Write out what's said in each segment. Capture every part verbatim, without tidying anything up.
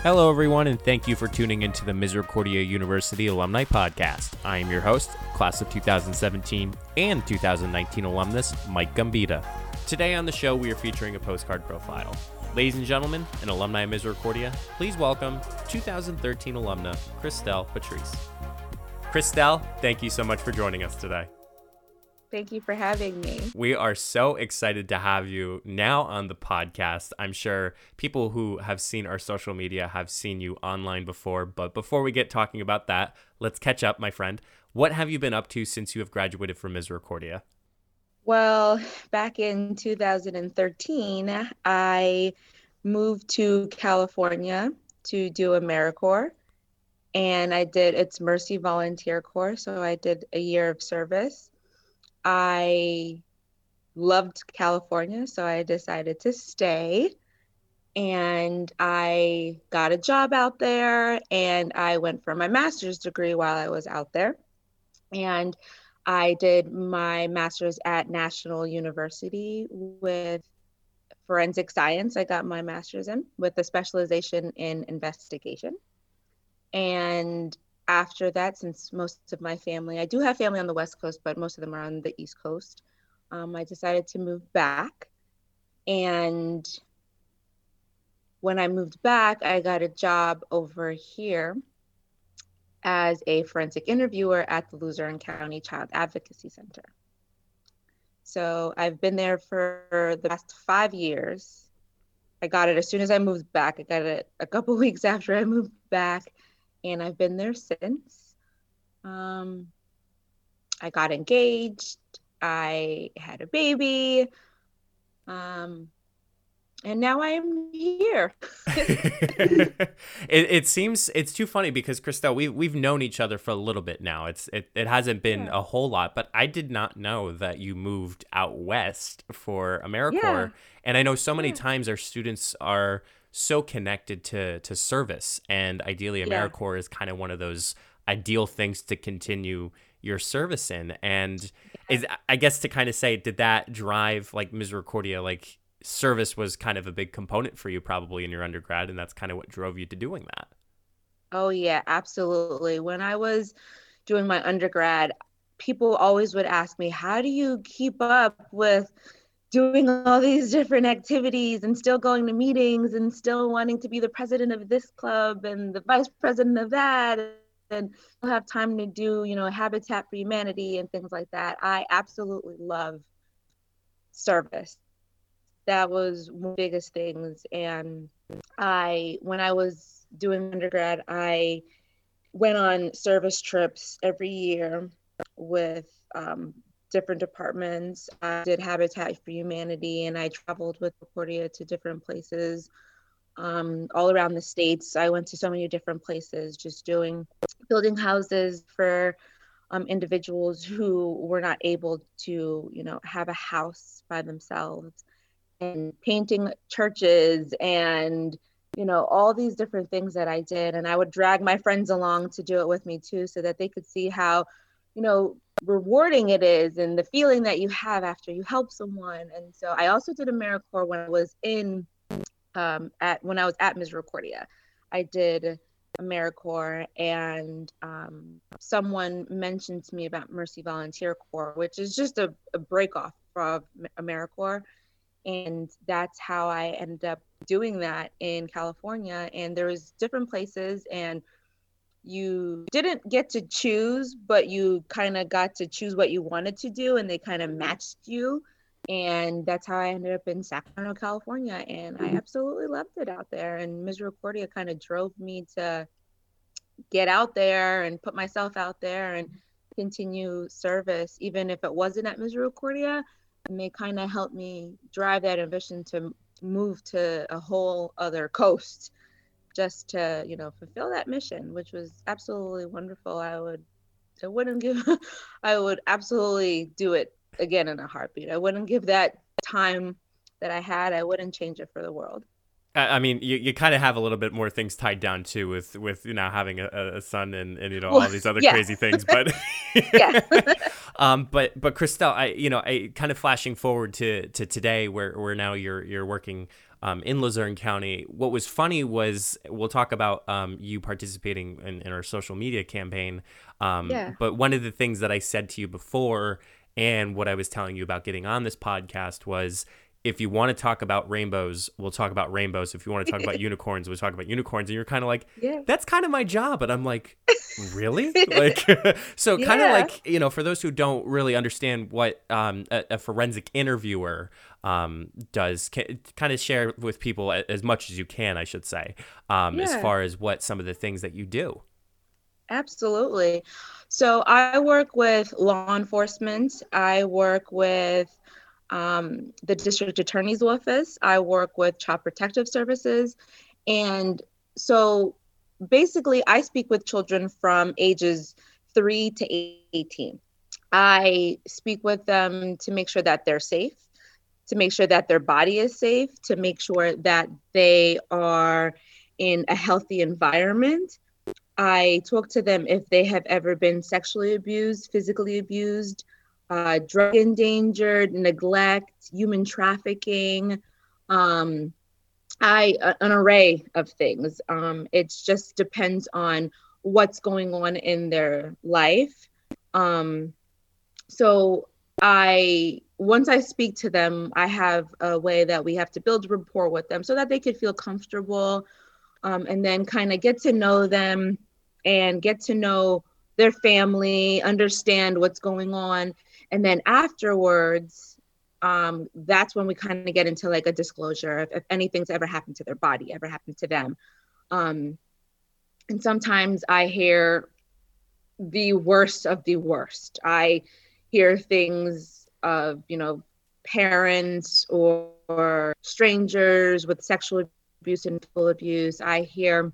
Hello, everyone, and thank you for tuning into the Misericordia University Alumni Podcast. I am your host, class of two thousand seventeen and two thousand nineteen alumnus, Mike Gambita. Today on the show, we are featuring a postcard profile. Ladies and gentlemen, an alumni of Misericordia, please welcome two thousand thirteen alumna, Christelle Patrice. Christelle, thank you so much for joining us today. Thank you for having me. We are so excited to have you now on the podcast. I'm sure people who have seen our social media have seen you online before, but before we get talking about that, let's catch up, my friend. What have you been up to since you have graduated from Misericordia? Well, back in two thousand thirteen, I moved to California to do AmeriCorps, and I did its Mercy Volunteer Corps, so I did a year of service. I loved California, so I decided to stay, and I got a job out there, and I went for my master's degree while I was out there, and I did my master's at National University with forensic science. I got my master's in with a specialization in investigation, and after that, since most of my family, I do have family on the West Coast, but most of them are on the East Coast, um, I decided to move back. And when I moved back, I got a job over here as a forensic interviewer at the Luzerne County Child Advocacy Center. So I've been there for the past five years. I got it as soon as I moved back. I got it a couple weeks after I moved back. And I've been there since. Um, I got engaged. I had a baby. Um, and now I'm here. it, it seems it's too funny because, Christelle, we, we've known each other for a little bit now. It's It, it hasn't been yeah. a whole lot, but I did not know that you moved out west for AmeriCorps. Yeah. And I know so many yeah. times our students are so connected to to service, and ideally AmeriCorps yeah. is kind of one of those ideal things to continue your service in. And yeah. is I guess to kind of say, did that drive like Misericordia, like service was kind of a big component for you probably in your undergrad, and that's kind of what drove you to doing that? Oh yeah, absolutely. When I was doing my undergrad, people always would ask me, how do you keep up with doing all these different activities and still going to meetings and still wanting to be the president of this club and the vice president of that, and have time to do, you know, Habitat for Humanity and things like that. I absolutely love service. That was one of the biggest things. And I, when I was doing undergrad, I went on service trips every year with um, different departments. I did Habitat for Humanity, and I traveled with Misericordia to different places um, all around the states. I went to so many different places, just doing, building houses for um, individuals who were not able to, you know, have a house by themselves, and painting churches, and, you know, all these different things that I did. And I would drag my friends along to do it with me too, so that they could see how, you know, rewarding it is, and the feeling that you have after you help someone. And so I also did AmeriCorps when I was in um, at when I was at Misericordia. I did AmeriCorps, and um, someone mentioned to me about Mercy Volunteer Corps, which is just a, a break off of AmeriCorps, and that's how I ended up doing that in California. And there was different places, and you didn't get to choose, but you kind of got to choose what you wanted to do, and they kind of matched you. And that's how I ended up in Sacramento, California. And I absolutely loved it out there. And Misericordia kind of drove me to get out there and put myself out there and continue service, even if it wasn't at Misericordia. And they kind of helped me drive that ambition to move to a whole other coast, just to, you know, fulfill that mission, which was absolutely wonderful. I would, I wouldn't give, I would absolutely do it again in a heartbeat. I wouldn't give that time that I had, I wouldn't change it for the world. I mean, you, you kind of have a little bit more things tied down too with, with you know, having a, a son and, and, you know, well, all these other yeah. crazy things. But yeah. um, but but Christelle, I you know, I kind of flashing forward to, to today where, where now you're you're working um, in Luzerne County. What was funny was we'll talk about um, you participating in, in our social media campaign. Um, Yeah. But one of the things that I said to you before and what I was telling you about getting on this podcast was, if you want to talk about rainbows, we'll talk about rainbows. If you want to talk about unicorns, we'll talk about unicorns. And you're kind of like, Yeah. that's kind of my job. And I'm like, really? Like, so kind of Yeah. like, you know, for those who don't really understand what um, a, a forensic interviewer um, does, can, kind of share with people a- as much as you can, I should say, um, as Yeah. far as what some of the things that you do. Absolutely. So I work with law enforcement. I work with um, the district attorney's office. I work with child protective services. And so basically, I speak with children from ages three to eighteen. I speak with them to make sure that they're safe, to make sure that their body is safe, to make sure that they are in a healthy environment. I talk to them if they have ever been sexually abused, physically abused, uh, drug endangered, neglect, human trafficking. Um, I uh, an array of things. Um, it just depends on what's going on in their life. Um, so I once I speak to them, I have a way that we have to build rapport with them so that they could feel comfortable, um, and then kind of get to know them and get to know their family, understand what's going on. And then afterwards, um, that's when we kind of get into like a disclosure if, if anything's ever happened to their body, ever happened to them. Um, and sometimes I hear the worst of the worst. I hear things of, you know, parents or, or strangers with sexual abuse and physical abuse. I hear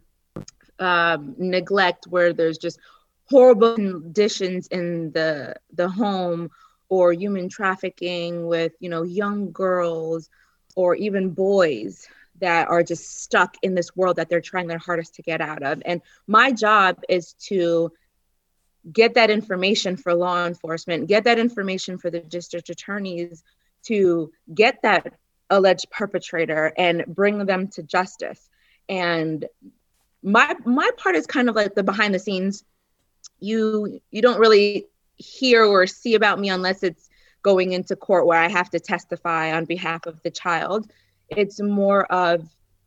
um, neglect where there's just horrible conditions in the the home, or human trafficking with, you know, young girls or even boys that are just stuck in this world that they're trying their hardest to get out of. And my job is to get that information for law enforcement, get that information for the district attorneys to get that alleged perpetrator and bring them to justice. And my my part is kind of like the behind the scenes. You you don't really hear or see about me unless it's going into court where I have to testify on behalf of the child. It's more of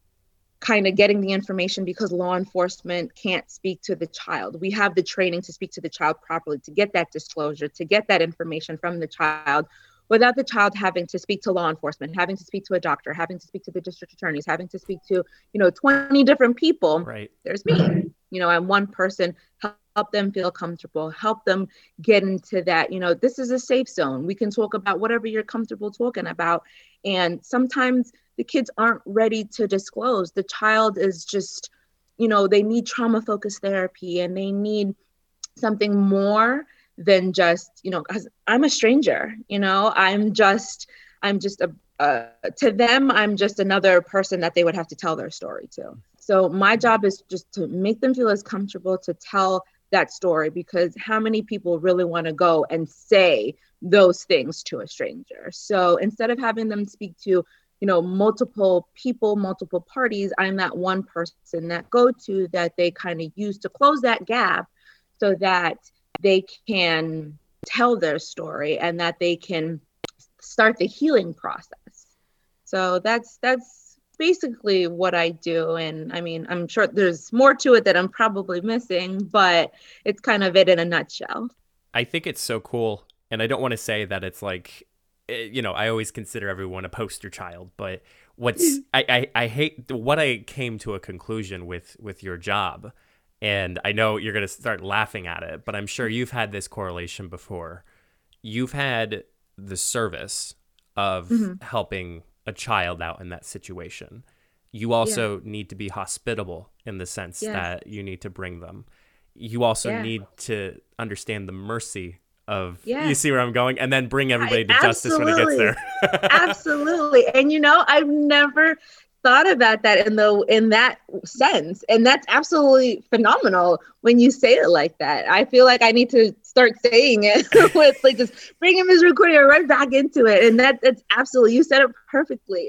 kind of getting the information because law enforcement can't speak to the child. We have the training to speak to the child properly, to get that disclosure, to get that information from the child without the child having to speak to law enforcement, having to speak to a doctor, having to speak to the district attorneys, having to speak to, you know, twenty different people. Right. There's me, you know, I'm one person. Help, help them feel comfortable, help them get into that, you know, this is a safe zone. We can talk about whatever you're comfortable talking about. And sometimes the kids aren't ready to disclose. The child is just, you know, they need trauma focused therapy and they need something more than just, you know, because I'm a stranger, you know, I'm just, I'm just a, uh, to them, I'm just another person that they would have to tell their story to. So my job is just to make them feel as comfortable to tell that story, because how many people really want to go and say those things to a stranger? So instead of having them speak to, you know, multiple people, multiple parties, I'm that one person that go to that they kind of use to close that gap so that they can tell their story and that they can start the healing process. So that's that's basically what I do. And I mean, I'm sure there's more to it that I'm probably missing, but it's kind of it in a nutshell. I think it's so cool. And I don't want to say that it's like, you know, I always consider everyone a poster child, but what's I, I, I hate what I came to a conclusion with with your job, and I know you're going to start laughing at it, but I'm sure you've had this correlation before. You've had the service of mm-hmm. helping a child out in that situation. You also yeah. need to be hospitable in the sense yes. that you need to bring them. You also yeah. need to understand the mercy of, yeah. you see where I'm going, and then bring everybody to I, justice when it gets there. Absolutely. And you know, I've never thought about that in the in that sense, and that's absolutely phenomenal when you say it like that. I feel like I need to start saying it with like just bringing Miz Recordia right back into it, and that that's absolutely, you said it perfectly. It's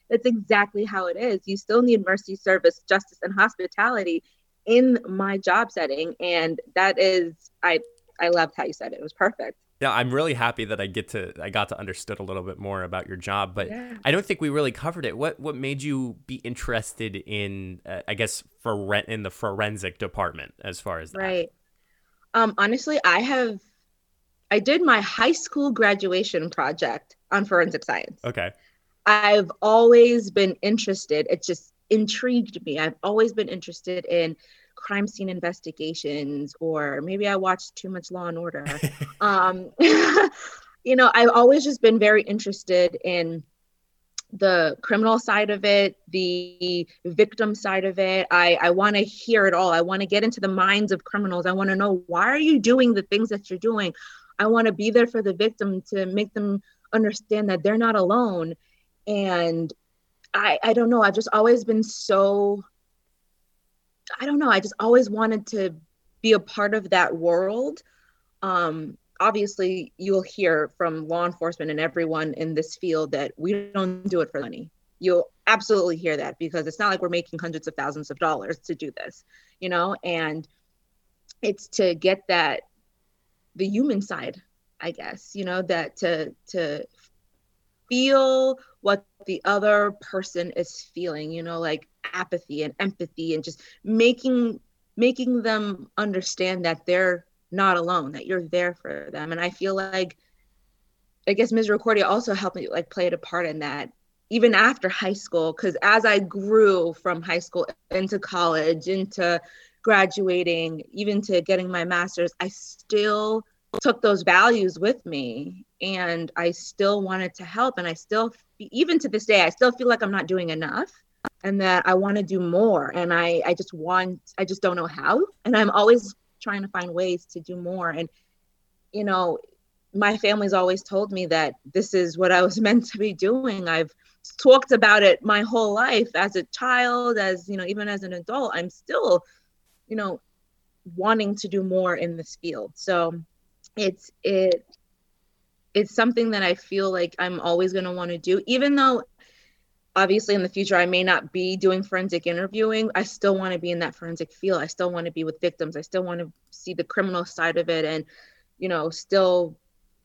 It's exactly how it is. You still need mercy, service, justice, and hospitality in my job setting. And that is, I, I loved how you said it. It was perfect. Yeah, I'm really happy that I get to I got to understood a little bit more about your job, but Yeah. I don't think we really covered it. What what made you be interested in, uh, I guess, for rent in the forensic department as far as that? Right. Um, honestly, I have, I did my high school graduation project on forensic science. Okay. I've always been interested. It just intrigued me. I've always been interested in crime scene investigations, or maybe I watched too much Law and Order. Um, you know, I've always just been very interested in the criminal side of it, the victim side of it. I, I want to hear it all. I want to get into the minds of criminals. I want to know, why are you doing the things that you're doing? I want to be there for the victim to make them understand that they're not alone. And I, I don't know, I've just always been so, I don't know, I just always wanted to be a part of that world. Um, obviously, you'll hear from law enforcement and everyone in this field that we don't do it for money. You'll absolutely hear that, because it's not like we're making hundreds of thousands of dollars to do this, you know, and it's to get that, the human side, I guess, you know, that to, to feel what the other person is feeling, you know, like apathy and empathy, and just making making them understand that they're not alone, that you're there for them. And I feel like, I guess Misericordia also helped me like played a part in that, even after high school, because as I grew from high school into college, into graduating, even to getting my master's, I still took those values with me, and I still wanted to help. And I still, even to this day, I still feel like I'm not doing enough, and that I want to do more. And I, I just want, I just don't know how. And I'm always trying to find ways to do more. And, you know, my family's always told me that this is what I was meant to be doing. I've talked about it my whole life, as a child, as, you know, even as an adult, I'm still, you know, wanting to do more in this field. So it's, it, it's something that I feel like I'm always going to want to do, even though obviously in the future I may not be doing forensic interviewing. I still want to be in that forensic field. I still want to be with victims. I still want to see the criminal side of it, and, you know, still,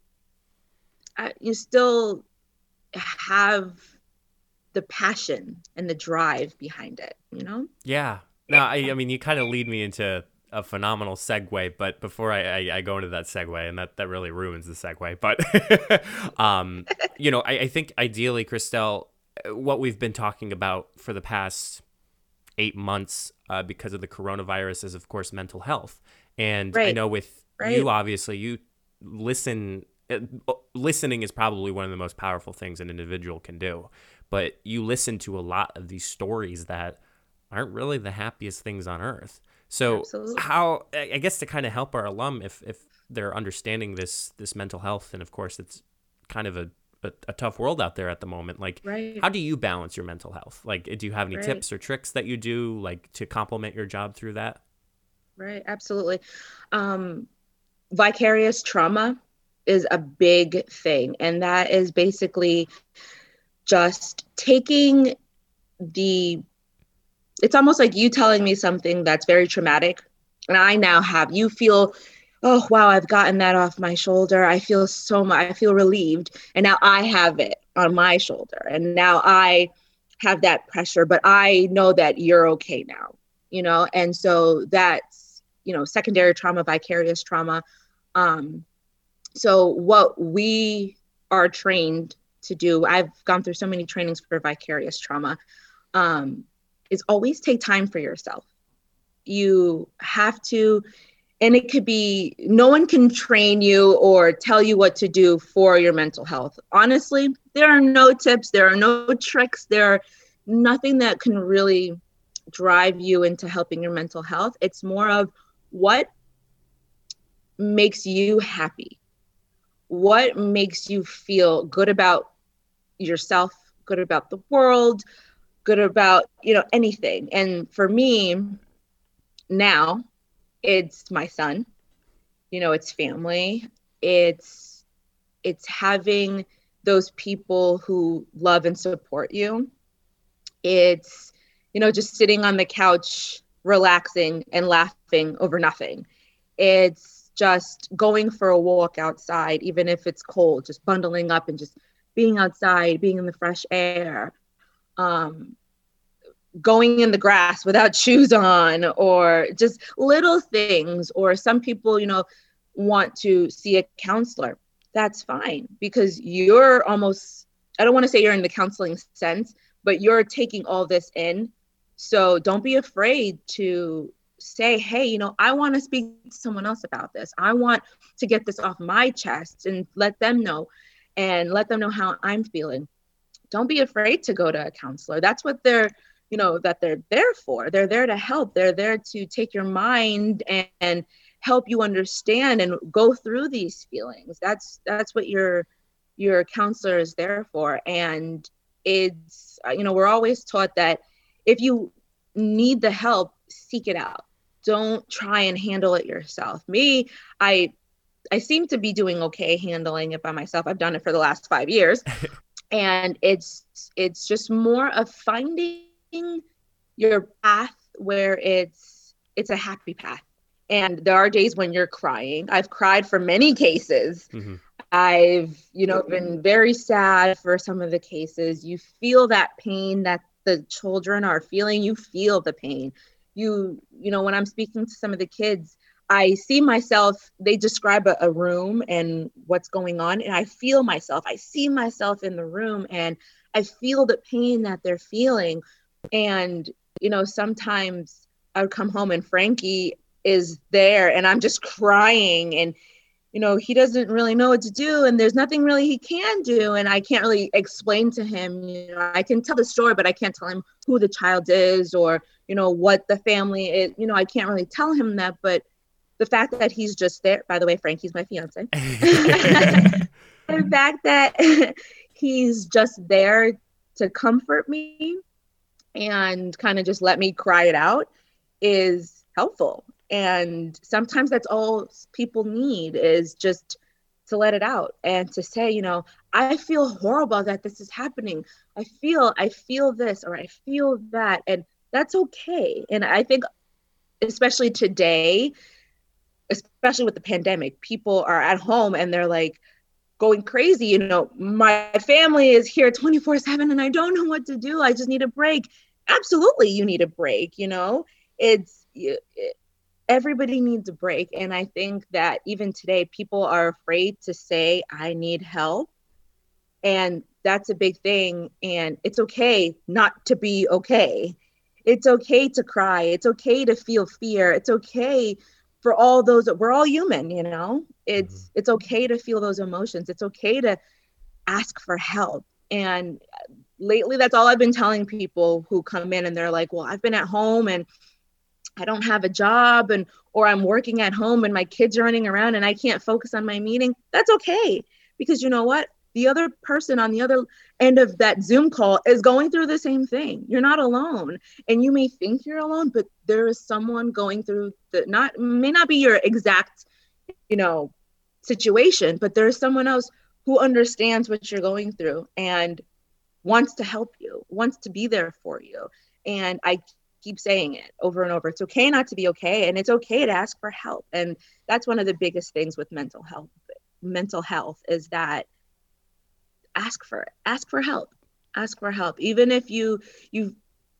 I, you still have the passion and the drive behind it, you know? Yeah. No, I, I mean, you kind of lead me into a phenomenal segue, but before I, I, I go into that segue, and that, that really ruins the segue, but, um, you know, I, I think ideally, Christelle, what we've been talking about for the past eight months uh, because of the coronavirus is, of course, mental health. And Right. I know with Right. you, obviously, you listen. Uh, listening is probably one of the most powerful things an individual can do. But you listen to a lot of these stories that aren't really the happiest things on earth. So Absolutely. how, I guess, to kind of help our alum, if if they're understanding this this mental health, and of course it's kind of a a, a tough world out there at the moment. Like, Right. how do you balance your mental health? Like, do you have any Right. tips or tricks that you do, like, to complement your job through that? Right. Absolutely. Um, vicarious trauma is a big thing. And that is basically just taking the, it's almost like you telling me something that's very traumatic. And I now have, you feel, oh, wow, I've gotten that off my shoulder. I feel so much, I feel relieved. And now I have it on my shoulder. And now I have that pressure, but I know that you're okay now, you know? And so that's, you know, secondary trauma, vicarious trauma. Um, so what we are trained to do, I've gone through so many trainings for vicarious trauma, um, is always take time for yourself. You have to, and it could be, no one can train you or tell you what to do for your mental health. Honestly, there are no tips, there are no tricks, there are nothing that can really drive you into helping your mental health. It's more of what makes you happy, what makes you feel good about yourself, good about the world, good about, you know, anything. And for me now, it's my son, you know, it's family, it's it's having those people who love and support you. It's, you know, just sitting on the couch, relaxing and laughing over nothing. It's just going for a walk outside, even if it's cold, just bundling up and just being outside, being in the fresh air, um, going in the grass without shoes on, or just little things. Or some people, you know, want to see a counselor. That's fine, because you're almost, I don't want to say you're in the counseling sense, but you're taking all this in. So don't be afraid to say, hey, you know, I want to speak to someone else about this. I want to get this off my chest and let them know, and let them know how I'm feeling. Don't be afraid to go to a counselor. That's what they're, you know, that they're there for. They're there to help. They're there to take your mind and, and help you understand and go through these feelings. That's that's what your your counselor is there for. And it's, you know, we're always taught that if you need the help, seek it out. Don't try and handle it yourself. Me, I I seem to be doing okay handling it by myself. I've done it for the last five years. And it's it's just more of finding your path where it's it's a happy path. And there are days when you're crying. I've cried for many cases. Mm-hmm. I've, you know, been very sad for some of the cases. You feel that pain that the children are feeling. You feel the pain. You, you know, when I'm speaking to some of the kids, I see myself, they describe a, a room and what's going on, and I feel myself. I see myself in the room, and I feel the pain that they're feeling. And, you know, sometimes I would come home and Frankie is there and I'm just crying, and, you know, he doesn't really know what to do, and there's nothing really he can do. And I can't really explain to him, you know, I can tell the story, but I can't tell him who the child is, or, you know, what the family is. You know, I can't really tell him that, but the fact that he's just there, by the way, Frankie's my fiance. The fact that he's just there to comfort me and kind of just let me cry it out is helpful. And sometimes that's all people need, is just to let it out and to say, you know, I feel horrible that this is happening. I feel, I feel this, or I feel that, and that's okay. And I think, especially today, especially with the pandemic, people are at home and they're like going crazy. You know, my family is here twenty-four seven and I don't know what to do. I just need a break. Absolutely. You need a break. You know, it's, it, everybody needs a break. And I think that even today, people are afraid to say, I need help. And that's a big thing. And it's okay not to be okay. It's okay to cry. It's okay to feel fear. It's okay for all those, we're all human, you know, it's, mm-hmm. it's okay to feel those emotions. It's okay to ask for help. And lately, that's all I've been telling people who come in and they're like, well, I've been at home and I don't have a job, and, or I'm working at home and my kids are running around and I can't focus on my meeting. That's okay. Because you know what? The other person on the other end of that Zoom call is going through the same thing. You're not alone. And you may think you're alone, but there is someone going through the, not, may not be your exact, you know, situation, but there's someone else who understands what you're going through and wants to help you, wants to be there for you. And I keep saying it over and over. It's okay not to be okay. And it's okay to ask for help. And that's one of the biggest things with mental health, mental health is that ask for it, ask for help, ask for help. Even if you, you,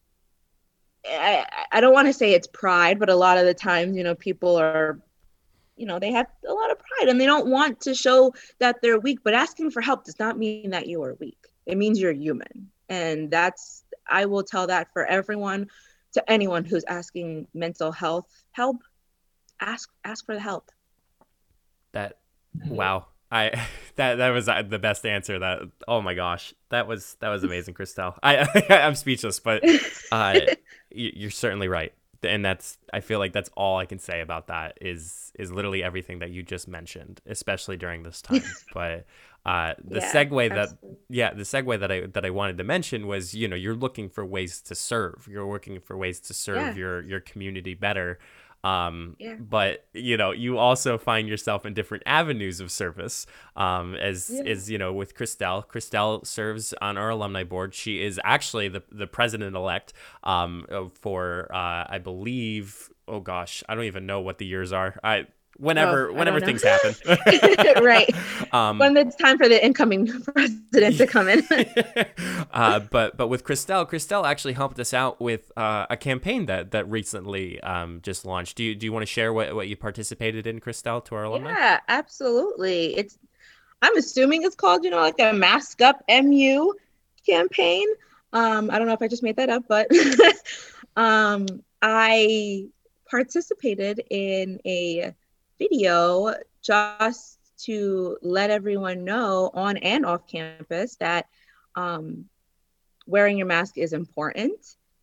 I, I don't want to say it's pride, but a lot of the times, you know, people are, you know, they have a lot of pride and they don't want to show that they're weak, but asking for help does not mean that you are weak. It means you're human. And that's, I will tell that for everyone, to anyone who's asking mental health help, ask, ask for the help. That, wow. I that that was the best answer. That, oh my gosh, that was that was amazing, Christelle. I I'm speechless, but uh, you're certainly right, and that's, I feel like that's all I can say about that is is literally everything that you just mentioned, especially during this time. But uh, the yeah, segue that absolutely. yeah, the segue that I that I wanted to mention was, you know, you're looking for ways to serve. You're working for ways to serve yeah. your your community better. Um, Yeah. but you know, you also find yourself in different avenues of service. Um, as Yeah. is you know, with Christelle. Christelle serves on our alumni board. She is actually the the president elect. Um, for uh, I believe. Oh gosh, I don't even know what the years are. I Oh, whenever I whenever don't know. things happen. Right. um, When it's time for the incoming president to come in. uh, but but with Christelle, Christelle actually helped us out with uh, a campaign that that recently um, just launched. Do you do you want to share what, what you participated in, Christelle, to our alumni? Yeah, absolutely. It's I'm assuming it's called, you know, like a Mask Up M U campaign. Um, I don't know if I just made that up, but um, I participated in a video just to let everyone know on and off campus that um, wearing your mask is important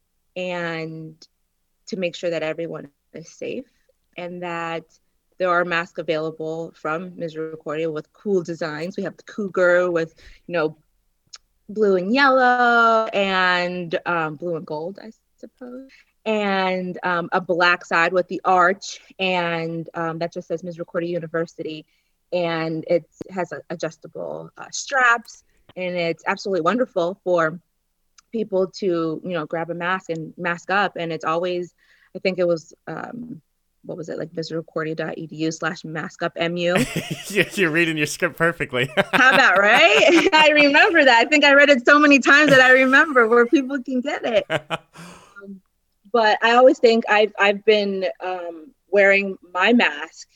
and to make sure that everyone is safe and that there are masks available from Misericordia with cool designs. We have the cougar with, you know, blue and yellow and um, blue and gold, I suppose, and um, a black side with the arch, and um, that just says Misericordia University, and it has a, adjustable uh, straps, and it's absolutely wonderful for people to, you know, grab a mask and mask up, and it's always, I think it was. Um, what was it, like misericordia.edu slash mask up mu. You're reading your script perfectly. How about, right? I remember that. I think I read it so many times that I remember where people can get it. Um, but I always think I've I've been um, wearing my mask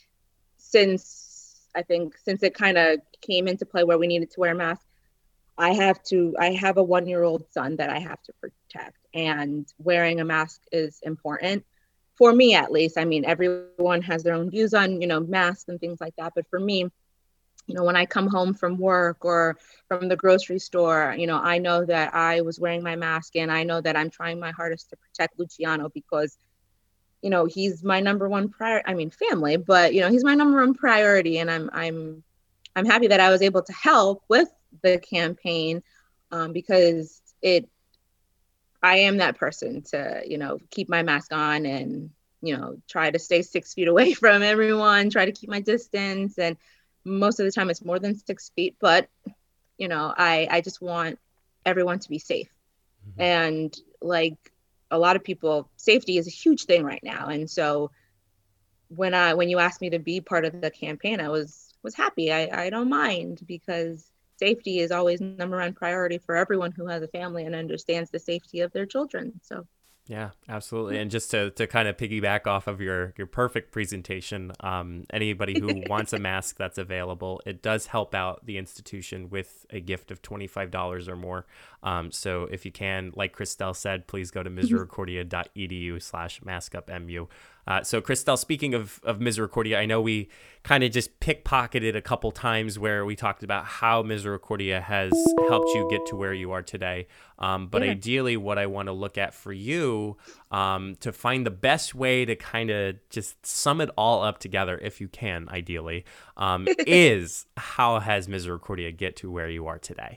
since I think since it kind of came into play where we needed to wear masks. I have to. I have a one-year-old son that I have to protect, and wearing a mask is important. For me, at least. I mean, everyone has their own views on, you know, masks and things like that. But for me, you know, when I come home from work or from the grocery store, you know, I know that I was wearing my mask and I know that I'm trying my hardest to protect Luciano because, you know, he's my number one prior. I mean, family, but you know, he's my number one priority, and I'm I'm I'm happy that I was able to help with the campaign um, because it I am that person to, you know, keep my mask on and, you know, try to stay six feet away from everyone, try to keep my distance. And most of the time it's more than six feet, but, you know, I, I just want everyone to be safe. Mm-hmm. And like a lot of people, safety is a huge thing right now. And so when I, when you asked me to be part of the campaign, I was, was happy. I, I don't mind because safety is always number one priority for everyone who has a family and understands the safety of their children. So yeah, absolutely. And just to, to kind of piggyback off of your, your perfect presentation, um, anybody who wants a mask that's available, it does help out the institution with a gift of twenty-five dollars or more. Um, so if you can, like Christelle said, please go to misericordia.edu slash maskupmu. Uh, so Christelle, speaking of, of Misericordia, I know we kind of just pickpocketed a couple times where we talked about how Misericordia has helped you get to where you are today. Um, but yeah. Ideally, what I want to look at for you um, to find the best way to kind of just sum it all up together, if you can, ideally, um, is how has Misericordia get to where you are today?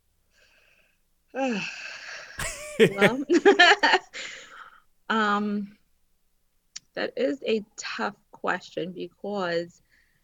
Well, um, that is a tough question because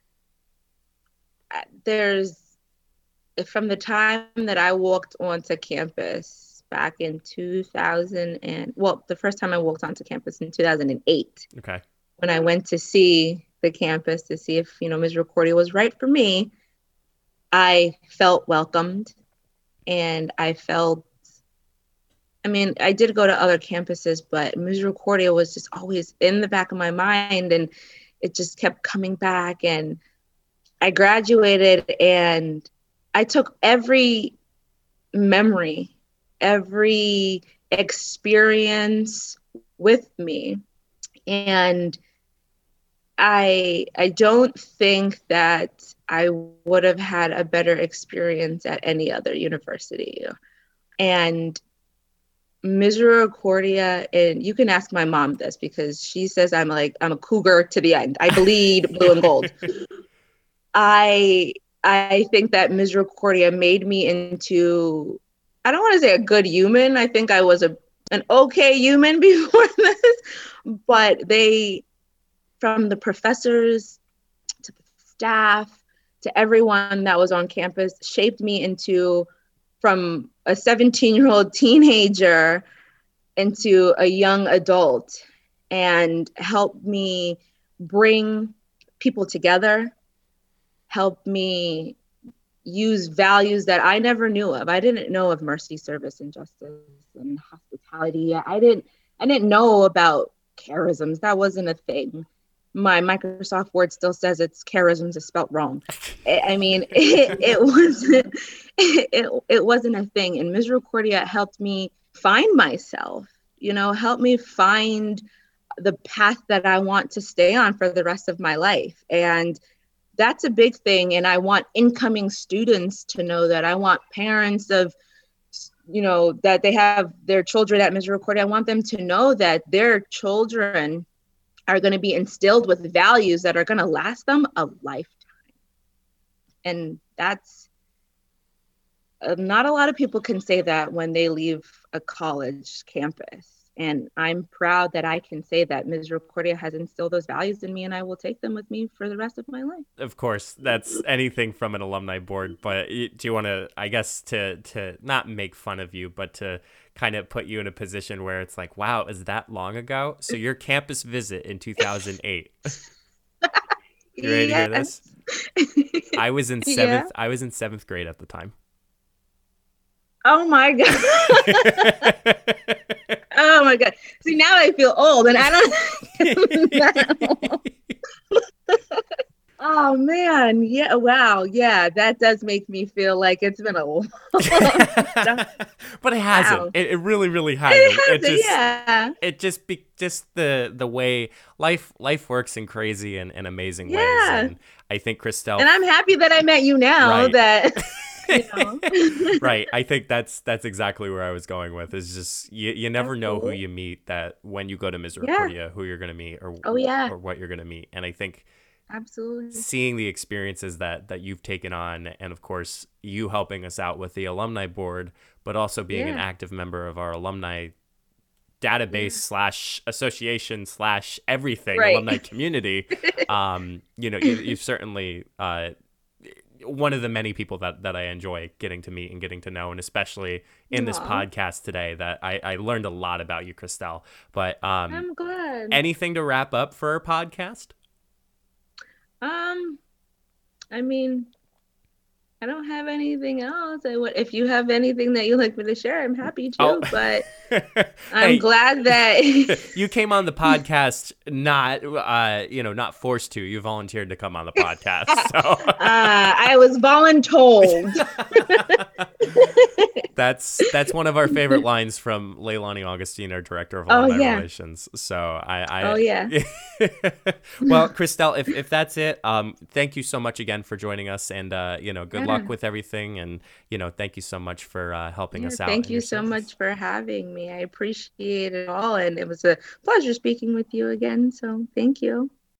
there's, from the time that I walked onto campus back in two thousand and, well, the first time I walked onto campus in two thousand eight. Okay. When I went to see the campus to see if, you know, Misericordia was right for me, I felt welcomed and I felt, I mean, I did go to other campuses, but Misericordia was just always in the back of my mind and it just kept coming back. And I graduated and I took every memory, every experience with me. And I I don't think that I would have had a better experience at any other university. And Misericordia, and you can ask my mom this because she says I'm like I'm a cougar to the end. I bleed blue and gold. I I think that Misericordia made me into, I don't want to say a good human. I think I was a an okay human before this, but they from the professors to the staff to everyone that was on campus, shaped me into, from a seventeen year old teenager into a young adult, and helped me bring people together, helped me use values that I never knew of. I didn't know of mercy, service, and justice and hospitality. I didn't I didn't know about charisms. That wasn't a thing. My Microsoft Word still says it's charisms is spelt wrong. I mean, it, it wasn't it, it wasn't a thing. And Misericordia helped me find myself, you know, helped me find the path that I want to stay on for the rest of my life. And that's a big thing. And I want incoming students to know that. I want parents of, you know, that they have their children at Misericordia. I want them to know that their children are going to be instilled with values that are going to last them a lifetime. And that's, uh, not a lot of people can say that when they leave a college campus. And I'm proud that I can say that Misericordia has instilled those values in me, and I will take them with me for the rest of my life. Of course, that's anything from an alumni board. But do you want to, I guess, to to not make fun of you, but to kind of put you in a position where it's like, wow, is that long ago? So your campus visit in two thousand eight. You ready yes. to hear this? I was in seventh. Yeah. I was in seventh grade at the time. Oh my god. Oh my god. See, now I feel old, and I don't that Oh man. Yeah. Wow. Yeah. That does make me feel like it's been a long time. But it hasn't. Wow. It, it really, really hasn't. It hasn't. It just, yeah. It just be just the the way life life works in crazy and, and amazing yeah. ways. And I think Christelle. And I'm happy that I met you now. Right. That. You know? Right. I think that's that's exactly where I was going with. Is just you, you never that's know cool. who you meet that when you go to Misericordia, yeah. who you're going to meet or oh, yeah. or what you're going to meet. And I think absolutely seeing the experiences that that you've taken on, and of course you helping us out with the alumni board, but also being yeah. an active member of our alumni database yeah. slash association slash everything right. alumni community. um, you know, you, you've certainly. Uh, one of the many people that, that I enjoy getting to meet and getting to know, and especially in Aww. This podcast today that I, I learned a lot about you, Christelle. But um, I'm glad. Anything to wrap up for our podcast? Um, I mean, I don't have anything else. I would, if you have anything that you'd like me to share, I'm happy to. Oh. But I'm hey, glad that you came on the podcast. Not, uh, you know, not forced to. You volunteered to come on the podcast. So uh, I was voluntold. That's that's one of our favorite lines from Leilani Augustine, our director of alumni oh, yeah. relations. So I, I oh yeah. Well, Christelle, if if that's it, um, thank you so much again for joining us, and uh, you know, good yeah. luck with everything, and you know, thank you so much for uh, helping yeah, us out. Thank you so service. much for having me. I appreciate it all, and it was a pleasure speaking with you again. So thank you.